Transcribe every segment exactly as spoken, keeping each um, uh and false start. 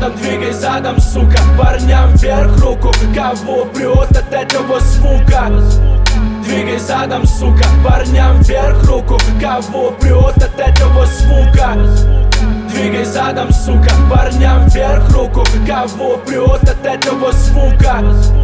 задом, двигай задом, сука. Парням вверх руку, кого прет от этого звука. Двигай задом, сука. Парням вверх руку, кого прет от этого звука. Двигай задом, сука. Парням вверх руку, кого прет от этого звука.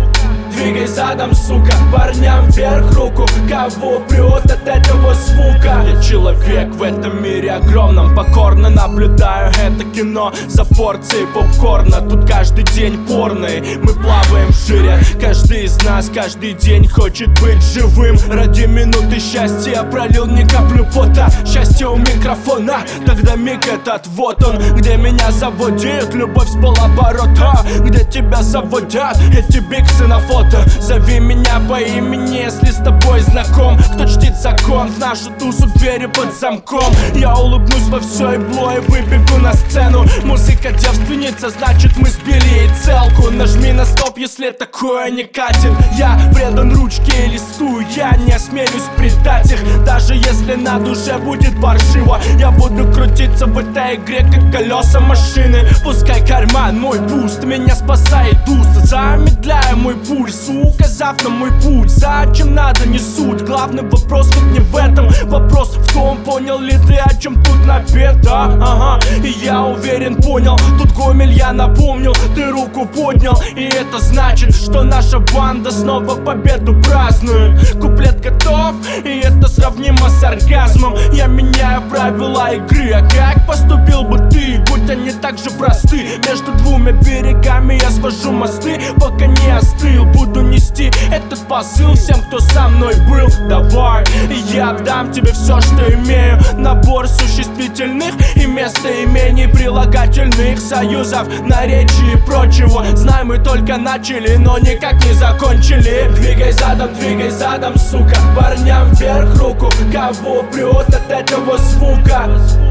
Двигай задом, сука. Парням вверх руку, кого прет от этого звука. Я человек в этом мире огромном, покорно наблюдаю это кино за порцией попкорна. Тут каждый день порный, мы плаваем шире. Каждый из нас каждый день хочет быть живым. Ради минуты счастья я пролил не каплю пота. Счастье у микрофона, тогда миг этот вот он. Где меня заводит любовь с полоборота, где тебя заводят эти биксы на фото. Зови меня по имени, если с тобой знаком. Кто чтит закон, в нашу тусу двери под замком. Я улыбнусь во все ебло и выбегу на сцену. Музыка девственница, значит мы сбили ей целку. Нажми на стоп, если такое не катит. Я предан ручке и листу, я не осмелюсь предать их. Даже если на душе будет паршиво, я буду крутиться в этой игре, как колеса машины. Пускай карман мой пуст, меня спасает дуст. Замедляя мой пульс, указав на мой путь. Зачем надо, не суть. Главный вопрос ведь не в этом. Вопрос в том, понял ли ты, о чем тут напето. Ага, и я уверен, понял. Тут Гомель, я напомнил, ты руку поднял. И это значит, что наша банда снова победу празднует. Куплет готов, и это сравнимо с оргазмом. Я меняю правила игры, а как поступил бы ты, будь они так же просты? Между двумя берегами я свожу мосты, пока не остыл. Буду нести этот посыл всем, кто со мной был. Давай, я отдам тебе все, что имею. Набор существительных и местоимений, прилагательных, союзов, наречий и прочего. Знай, мы только начали, но никак не закончили. Двигай задом, двигай задом, сука. Парням вверх руку, кого прет от этого звука.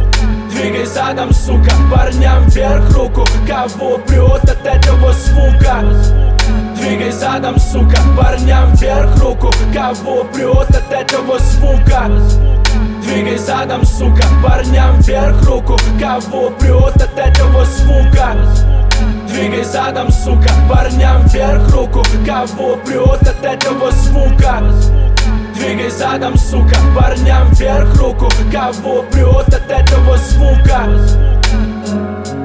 Двигай задом, сука. Парням вверх руку, кого прет от этого звука. Двигай задом, сука. Парням вверх руку, кого прет от этого звука. Двигай задом, сука. Парням вверх руку, кого прет от этого звука. Двигай задом, сука. Парням вверх руку, кого прет от этого звука. Двигай задом, сука. Парням вверх руку, кого прет от этого звука.